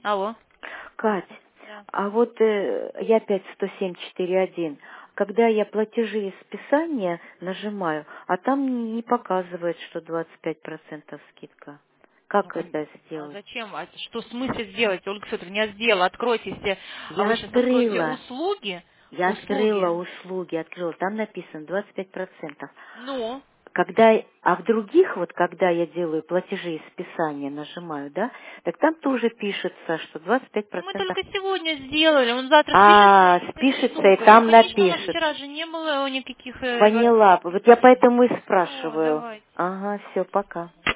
Алло. Кать, Да. а вот я опять 107.4.1. Когда я платежи и списания нажимаю, а там не показывает, что 25% скидка. Ну, Как это а сделать? зачем? Что в смысле сделать, Ольга Федоровна? Я сделала. Откройте, если вы Я сейчас откроете открыла. услуги. Я открыла Услуги. услуги, открыла. Там написано 25%. Ну, А в других, вот когда я делаю платежи и списания, нажимаю, да, так там тоже пишется, что ну мы 25%. только сегодня сделали. Он завтра спишется А, и все спишется, и супер. там Конечно, у нас напишет. вчера же не было никаких... Поняла. Вот я поэтому и Все, спрашиваю. давайте. Ага, все, пока.